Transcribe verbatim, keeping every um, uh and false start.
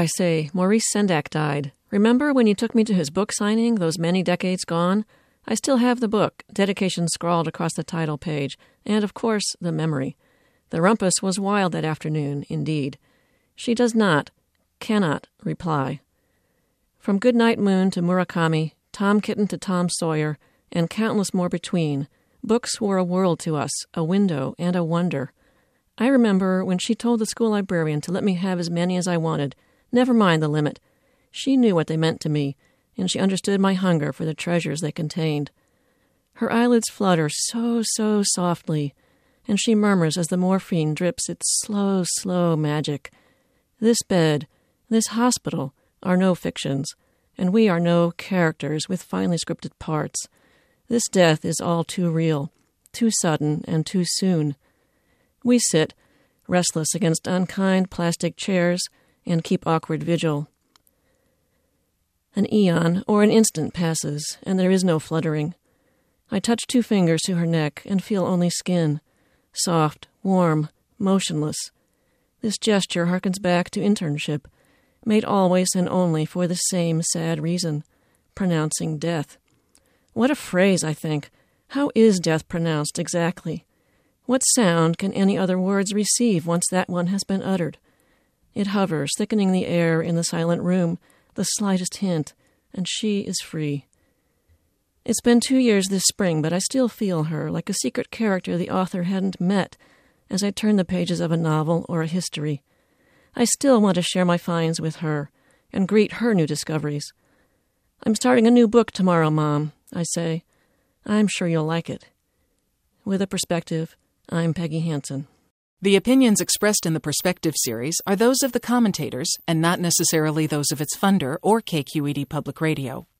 I say, Maurice Sendak died. Remember when you took me to his book signing, those many decades gone? I still have the book, dedication scrawled across the title page, and, of course, the memory. The rumpus was wild that afternoon, indeed. She does not, cannot, reply. From Goodnight Moon to Murakami, Tom Kitten to Tom Sawyer, and countless more between, books were a world to us, a window and a wonder. I remember when she told the school librarian to let me have as many as I wanted, never mind the limit. She knew what they meant to me, and she understood my hunger for the treasures they contained. Her eyelids flutter so, so softly, and she murmurs as the morphine drips its slow, slow magic. This bed, this hospital, are no fictions, and we are no characters with finely scripted parts. This death is all too real, too sudden and too soon. We sit, restless against unkind plastic chairs, and keep awkward vigil. An eon or an instant passes, and there is no fluttering. I touch two fingers to her neck and feel only skin, soft, warm, motionless. This gesture harkens back to internship, made always and only for the same sad reason, pronouncing death. What a phrase, I think. How is death pronounced exactly? What sound can any other words receive once that one has been uttered? It hovers, thickening the air in the silent room, the slightest hint, and she is free. It's been two years this spring, but I still feel her, like a secret character the author hadn't met, as I turn the pages of a novel or a history. I still want to share my finds with her, and greet her new discoveries. I'm starting a new book tomorrow, Mom, I say. I'm sure you'll like it. With a Perspective, I'm Peggy Hansen. The opinions expressed in the Perspective series are those of the commentators and not necessarily those of its funder or K Q E D Public Radio.